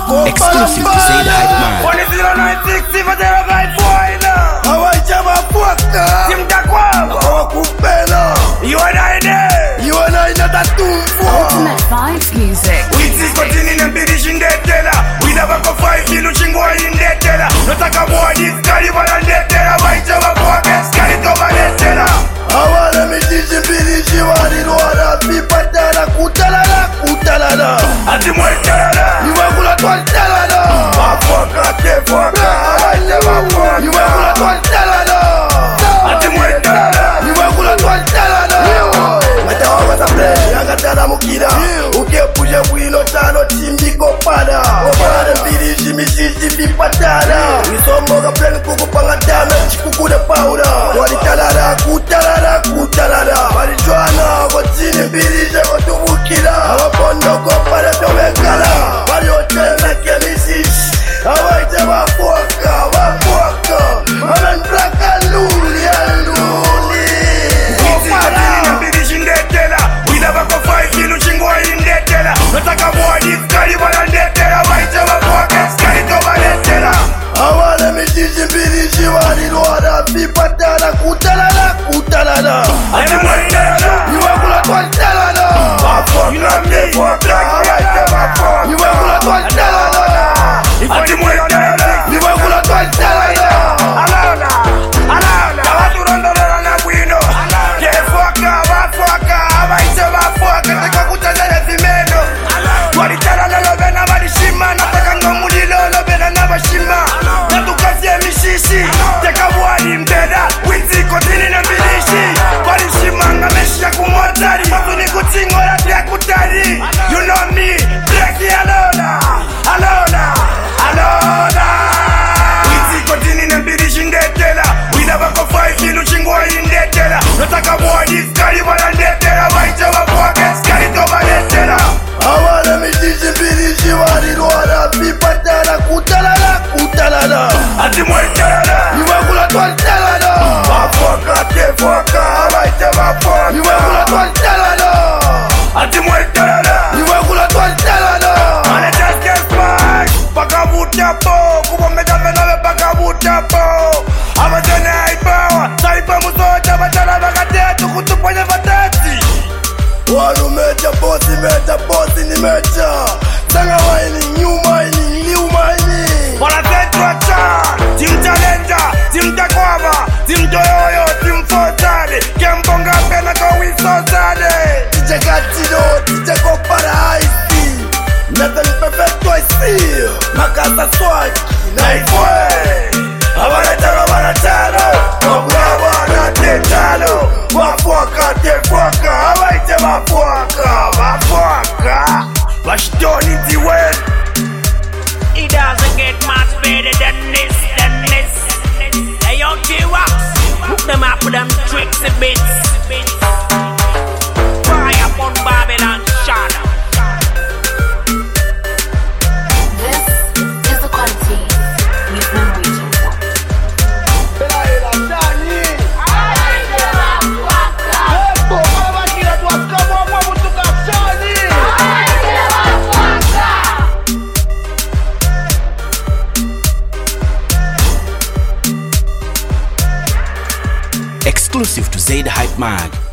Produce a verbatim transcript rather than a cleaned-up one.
Exclusive to Zaid Hype Man. one zero nine six zero zero five four. Hawajama fuaka Simtakwama hawakupenda. You and I there. You and I not a tumfo. Ultimate Vibes Music. Witsi kotini nembirishi ndetela. Widabako five ilu chingwa indetela. Notaka mwadi skali wana ndetela. Wajama fuaka skali toba ndetela. Hawana mitiji mbirishi walirwara. Pipatala kutalala kutalala. Ati mwetalala. Niwakula tuantalala. Wafuaka tefuaka. Hawajama fuaka. Niwakula tuantalala. Ati mwetalala. Niwakula tuantalala. Mata wawa sabre yangatala mukira. Ukepuje bwino tano timbiko pada. Obara mbirishi mishishi pipatala. Isomboga pleni kukupanga dame chikukude paura. Walitalala kutalala kutalala. Walijuana kotini mbirishi kutubukira. Wapondoko para tomekala. Waliotemeke mishishi. Hawaite wafuaka wafuaka. Amen blaka luli ya luli. Witsi kotini nembirishi ndetela. Widabako five ilu chingwa indetela. Notaka mwadi skali wana ndetela. Wajama fuaka skali toba ndetela. Hawana mitiji mbirishi walirwara. Pipatala kutalala kutalala. Ati mwetalala. Niwakula tuantalala. Wafuaka tefuaka. Hawajama fuaka. Niwakula tuantalala. Ati mwetalala. Niwakula tuantalala. Alala, alala. Watu rondolera na bwino. Tefuaka, wafuaka. Abaite wafuaka. Teka kutalala vimeno. Walitalala lobena balishima. Nataka ndo mulilo lobena na bashima. Natukazie mishishi. Teka wali mbeda. Witsi kotini na mbilishi. Balishima nga meshi ya kumotari. Watu ni kutingola tia kutari. You know me. Break it alona. Alona. Alona. Witsi kotini na mbilishi ndetela. Widabako five ilu chingwa indetela. Notaka mwadi skali wana ndetela. Wajama fuaka skali toba ndetela. Hawana mitiji mbirishi walirwara. Pipatala kutalala kutalala. Ati mwetalala. Niwakula tuantalala. Wafuaka tefuaka. Abaite wafuaka. Niwakula tuantalala. Ati mwetalala. Niwakula tuantalala. Mane teske spike. Paka butapo. Kubometa venawe paka butapo. Amazene haipawa. Saipa musoja batala bakatetu. Kutuponye batati. Walumeja bosi meja bosi ni meja. Sanga waini nyuma ini nyuma ini. Wanasetwa cha. Team Challenger. Team Takwama. Team Toyoyo. Team Fosade. Kembonga pena kwa wisosade. Tije katino tije kopara haisi. Nothing perfecto I see. Makasa swaki Naifwe. Abaretaro barataro. Wabuwa wana tetalo. Wafuaka tefuaka. Abaite wafuaka. Wafuaka. Washtoni diwen. It doesn't get much better than this, than this. Hey, yo, T-Wax, hook them up with them tricks and bits. Fire upon Babylon, shadow. This is the quality you've been waiting for. Exclusive to Zaid Hype Man.